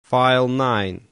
File 9.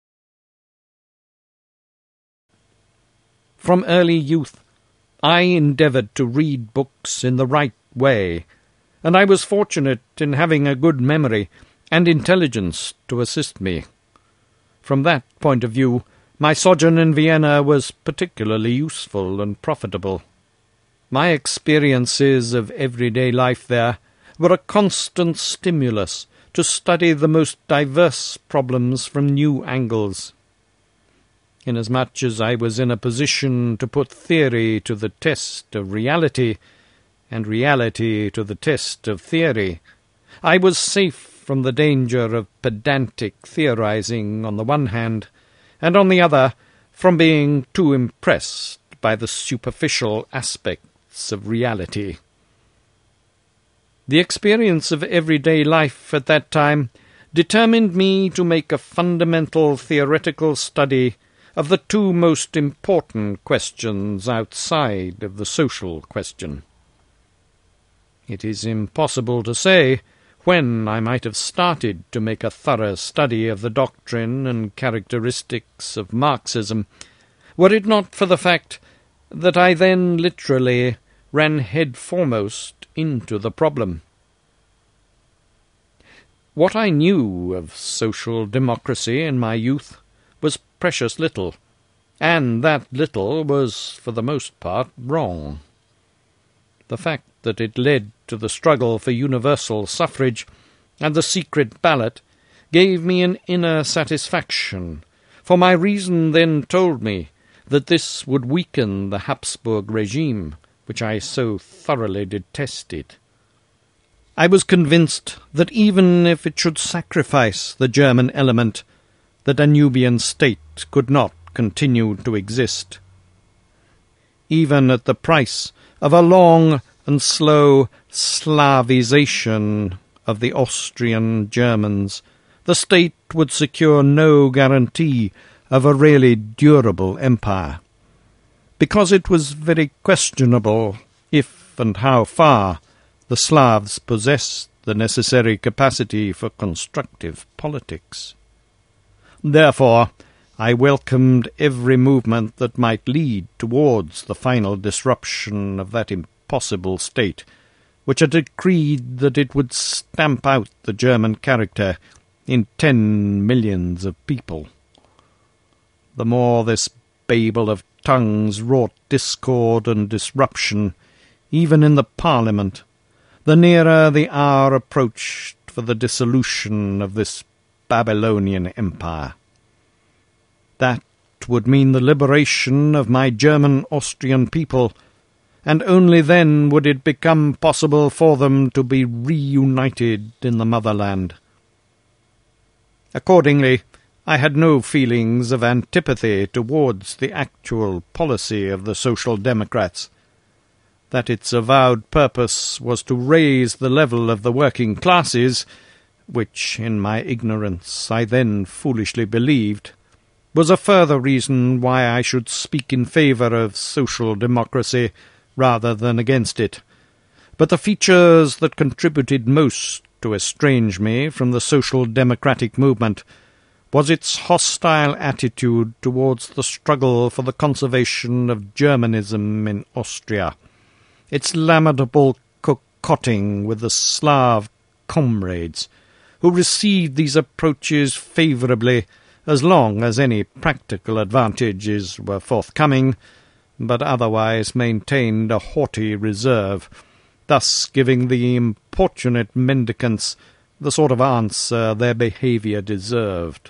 From early youth, I endeavoured to read books in the right way, and I was fortunate in having a good memory and intelligence to assist me. From that point of view, my sojourn in Vienna was particularly useful and profitable. My experiences of everyday life there were a constant stimulus to study the most diverse problems from new angles. Inasmuch as I was in a position to put theory to the test of reality, and reality to the test of theory, I was safe from the danger of pedantic theorizing on the one hand, and on the other from being too impressed by the superficial aspects of reality. The experience of everyday life at that time determined me to make a fundamental theoretical study of the two most important questions outside of the social question. It is impossible to say when I might have started to make a thorough study of the doctrine and characteristics of Marxism, were it not for the fact that I then literally ran head foremost into the problem. What I knew of social democracy in my youth was precious little, and that little was for the most part wrong. The fact that it led to the struggle for universal suffrage and the secret ballot gave me an inner satisfaction, for my reason then told me that this would weaken the Habsburg regime, which I so thoroughly detested. I was convinced that even if it should sacrifice the German element, the Danubian state could not continue to exist. Even at the price of a long and slow Slavization of the Austrian Germans, the state would secure no guarantee of a really durable empire, because it was very questionable if and how far the Slavs possessed the necessary capacity for constructive politics. Therefore, I welcomed every movement that might lead towards the final disruption of that impossible state, which had decreed that it would stamp out the German character in 10 millions of people. The more this babel of tongues wrought discord and disruption, even in the Parliament, the nearer the hour approached for the dissolution of this Babylonian empire. That would mean the liberation of my German-Austrian people, and only then would it become possible for them to be reunited in the motherland. Accordingly, I had no feelings of antipathy towards the actual policy of the Social Democrats. That its avowed purpose was to raise the level of the working classes, which, in my ignorance, I then foolishly believed, was a further reason why I should speak in favour of social democracy rather than against it. But the features that contributed most to estrange me from the social democratic movement was its hostile attitude towards the struggle for the conservation of Germanism in Austria, its lamentable coquetting with the Slav comrades, who received these approaches favourably as long as any practical advantages were forthcoming, but otherwise maintained a haughty reserve, thus giving the importunate mendicants the sort of answer their behaviour deserved.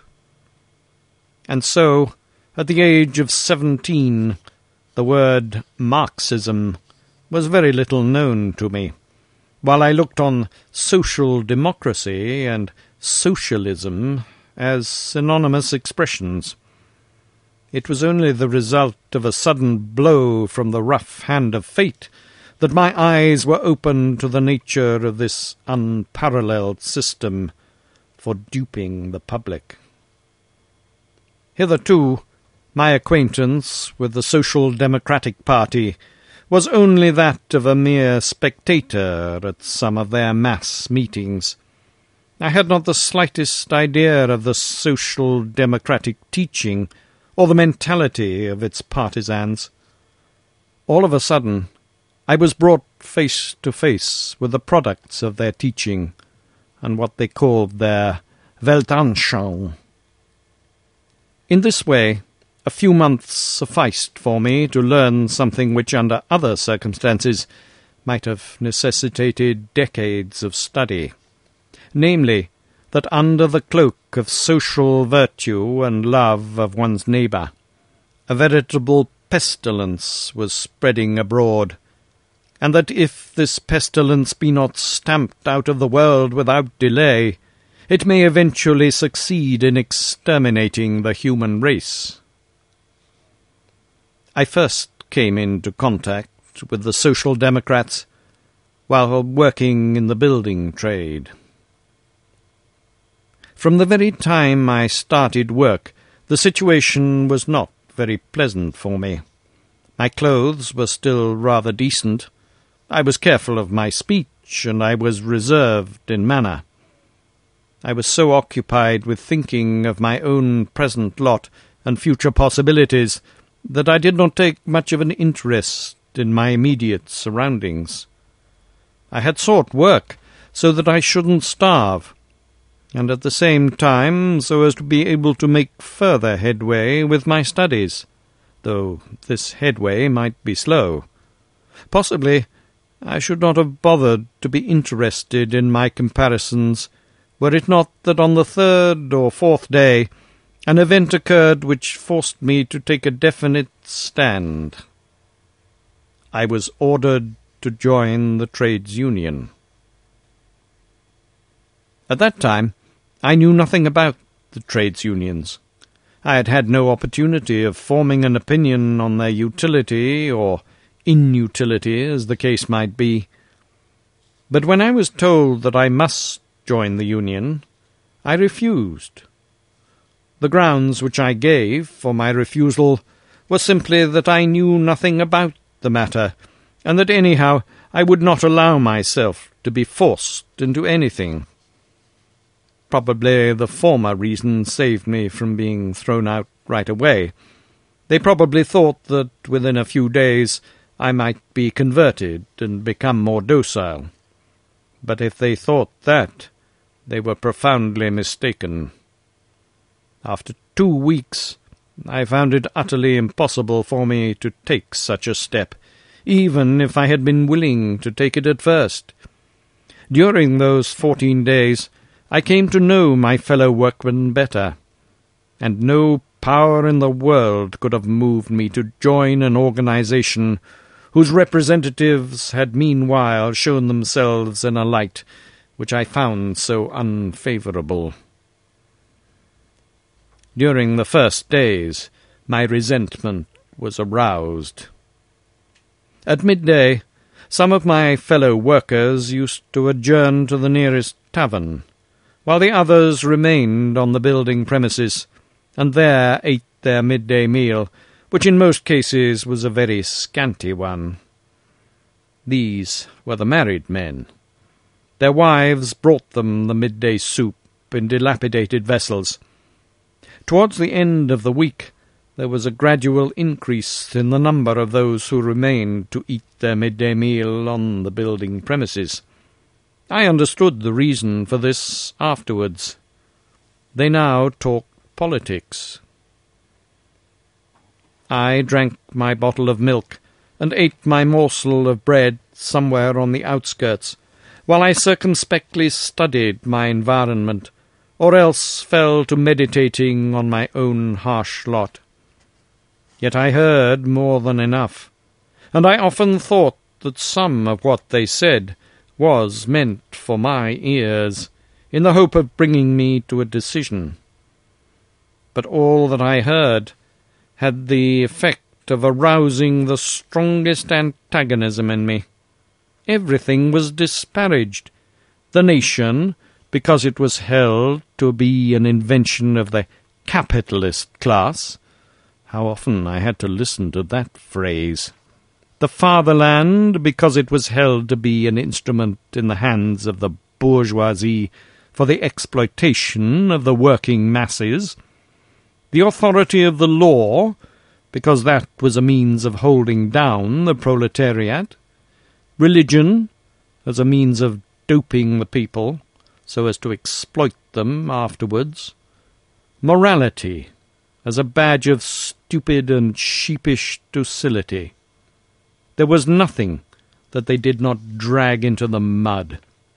And so, at the age of 17, the word Marxism was very little known to me, while I looked on social democracy and socialism as synonymous expressions. It was only the result of a sudden blow from the rough hand of fate that my eyes were opened to the nature of this unparalleled system for duping the public. Hitherto, my acquaintance with the Social Democratic Party was only that of a mere spectator at some of their mass meetings, I had not the slightest idea of the social democratic teaching or the mentality of its partisans. All of a sudden, I was brought face to face with the products of their teaching and what they called their Weltanschauung. In this way, a few months sufficed for me to learn something which under other circumstances might have necessitated decades of study, namely, that under the cloak of social virtue and love of one's neighbour, a veritable pestilence was spreading abroad, and that if this pestilence be not stamped out of the world without delay, it may eventually succeed in exterminating the human race. I first came into contact with the Social Democrats while working in the building trade. From the very time I started work, the situation was not very pleasant for me. My clothes were still rather decent. I was careful of my speech, and I was reserved in manner. I was so occupied with thinking of my own present lot and future possibilities that I did not take much of an interest in my immediate surroundings. I had sought work so that I shouldn't starve, and at the same time so as to be able to make further headway with my studies, though this headway might be slow. Possibly I should not have bothered to be interested in my comparisons were it not that on the third or fourth day an event occurred which forced me to take a definite stand. I was ordered to join the trades union. At that time, I knew nothing about the trades unions. I had had no opportunity of forming an opinion on their utility or inutility, as the case might be. But when I was told that I must join the union, I refused. The grounds which I gave for my refusal were simply that I knew nothing about the matter, and that anyhow I would not allow myself to be forced into anything. Probably the former reason saved me from being thrown out right away. They probably thought that within a few days I might be converted and become more docile. But if they thought that, they were profoundly mistaken. After 2 weeks, I found it utterly impossible for me to take such a step, even if I had been willing to take it at first. During those 14 days, I came to know my fellow workmen better, and no power in the world could have moved me to join an organization whose representatives had meanwhile shown themselves in a light which I found so unfavourable. During the first days, my resentment was aroused. At midday, some of my fellow workers used to adjourn to the nearest tavern, while the others remained on the building premises, and there ate their midday meal, which in most cases was a very scanty one. These were the married men. Their wives brought them the midday soup in dilapidated vessels. Towards the end of the week, there was a gradual increase in the number of those who remained to eat their midday meal on the building premises. I understood the reason for this afterwards. They now talked politics. I drank my bottle of milk and ate my morsel of bread somewhere on the outskirts, while I circumspectly studied my environment, or else fell to meditating on my own harsh lot. Yet I heard more than enough, and I often thought that some of what they said was meant for my ears, in the hope of bringing me to a decision. But all that I heard had the effect of arousing the strongest antagonism in me. Everything was disparaged. The nation, because it was held to be an invention of the capitalist class. How often I had to listen to that phrase. The fatherland, because it was held to be an instrument in the hands of the bourgeoisie, for the exploitation of the working masses, the authority of the law, because that was a means of holding down the proletariat, religion, as a means of doping the people so as to exploit them afterwards, morality, as a badge of stupid and sheepish docility. There was nothing that they did not drag into the mud.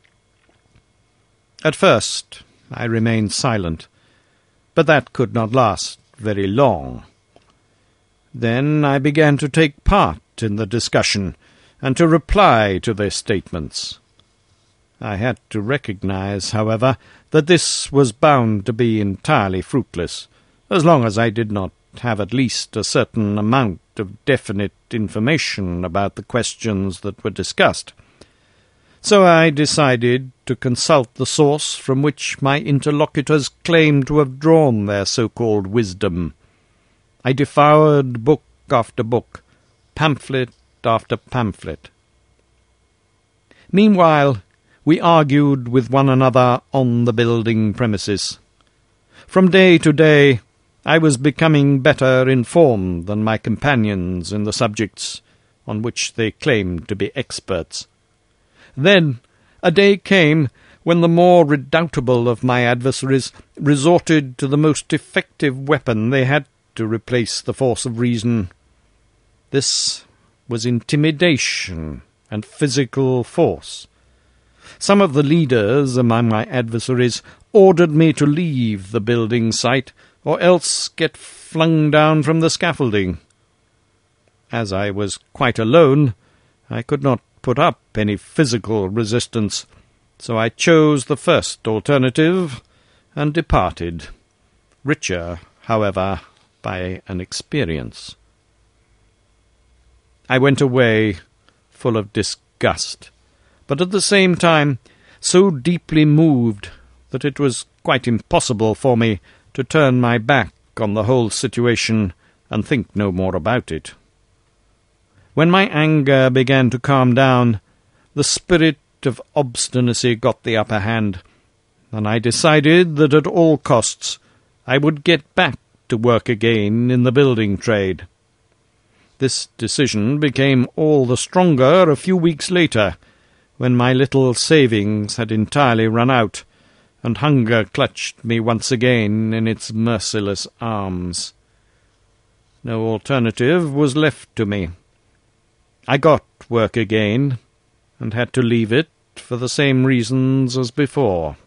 At first I remained silent, but that could not last very long. Then I began to take part in the discussion and to reply to their statements. I had to recognize, however, that this was bound to be entirely fruitless, as long as I did not have at least a certain amount of definite information about the questions that were discussed. So I decided to consult the source from which my interlocutors claimed to have drawn their so-called wisdom. I devoured book after book, pamphlet after pamphlet. Meanwhile, we argued with one another on the building premises. From day to day, I was becoming better informed than my companions in the subjects on which they claimed to be experts. Then a day came when the more redoubtable of my adversaries resorted to the most effective weapon they had to replace the force of reason. This was intimidation and physical force. Some of the leaders among my adversaries ordered me to leave the building site or else get flung down from the scaffolding. As I was quite alone, I could not put up any physical resistance, so I chose the first alternative and departed, richer, however, by an experience. I went away full of disgust, but at the same time so deeply moved that it was quite impossible for me to turn my back on the whole situation and think no more about it. When my anger began to calm down, the spirit of obstinacy got the upper hand, and I decided that at all costs I would get back to work again in the building trade. This decision became all the stronger a few weeks later, when my little savings had entirely run out, and hunger clutched me once again in its merciless arms. No alternative was left to me. I got work again, and had to leave it for the same reasons as before.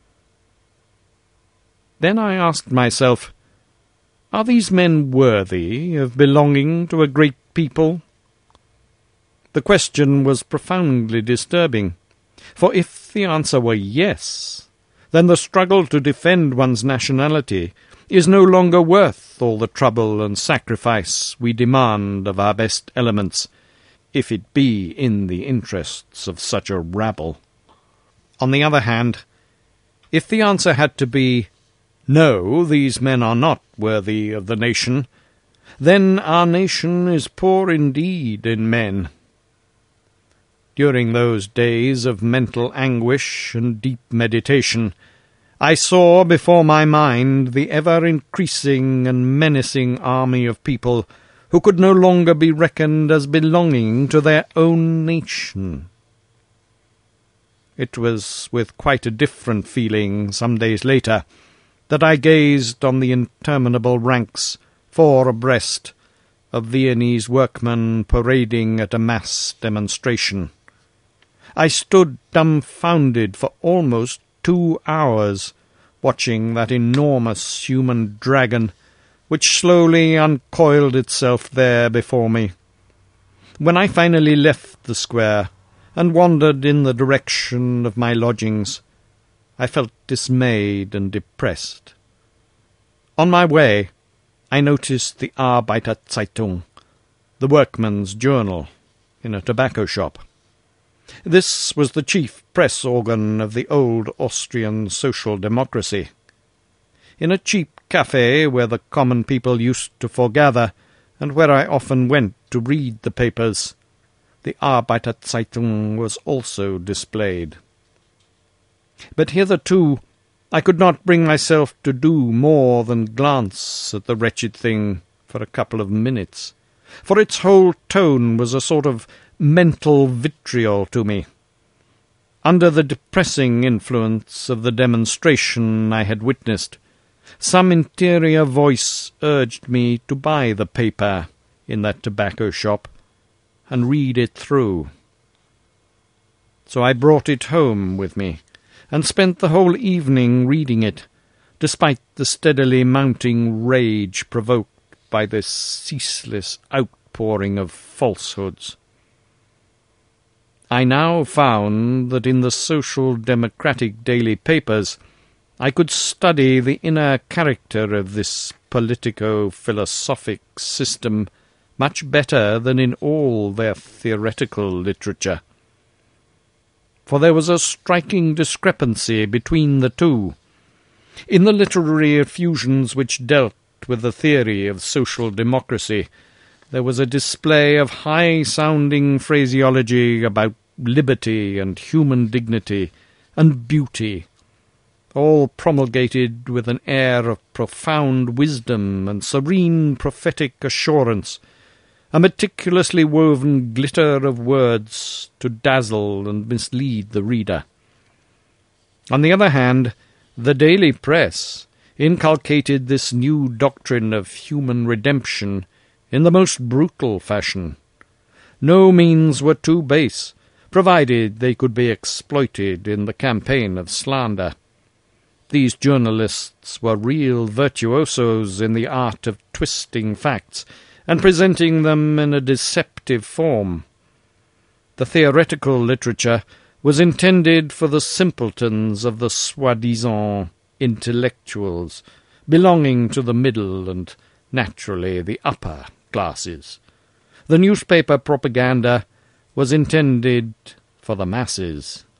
Then I asked myself, are these men worthy of belonging to a great people? The question was profoundly disturbing, for if the answer were yes, then the struggle to defend one's nationality is no longer worth all the trouble and sacrifice we demand of our best elements, if it be in the interests of such a rabble. On the other hand, if the answer had to be, no, these men are not worthy of the nation, then our nation is poor indeed in men. During those days of mental anguish and deep meditation, I saw before my mind the ever-increasing and menacing army of people who could no longer be reckoned as belonging to their own nation. It was with quite a different feeling, some days later, that I gazed on the interminable ranks, four abreast, of Viennese workmen parading at a mass demonstration. I stood dumbfounded for almost 2 hours, watching that enormous human dragon, which slowly uncoiled itself there before me. When I finally left the square and wandered in the direction of my lodgings, I felt dismayed and depressed. On my way, I noticed the Arbeiterzeitung, the workman's journal, in a tobacco shop. This was the chief press organ of the old Austrian social democracy. In a cheap cafe where the common people used to foregather, and where I often went to read the papers, the Arbeiterzeitung was also displayed. But hitherto I could not bring myself to do more than glance at the wretched thing for a couple of minutes, for its whole tone was a sort of mental vitriol to me. Under the depressing influence of the demonstration I had witnessed, some interior voice urged me to buy the paper in that tobacco shop and read it through. So I brought it home with me and spent the whole evening reading it, despite the steadily mounting rage provoked by this ceaseless outpouring of falsehoods. I now found that in the Social Democratic daily papers I could study the inner character of this politico-philosophic system much better than in all their theoretical literature. For there was a striking discrepancy between the two. In the literary effusions which dealt with the theory of social democracy, there was a display of high-sounding phraseology about liberty and human dignity and beauty, all promulgated with an air of profound wisdom and serene prophetic assurance, a meticulously woven glitter of words to dazzle and mislead the reader. On the other hand, the daily press inculcated this new doctrine of human redemption in the most brutal fashion. No means were too base, provided they could be exploited in the campaign of slander. These journalists were real virtuosos in the art of twisting facts and presenting them in a deceptive form. The theoretical literature was intended for the simpletons of the soi-disant intellectuals, belonging to the middle and, naturally, the upper classes. The newspaper propaganda was intended for the masses.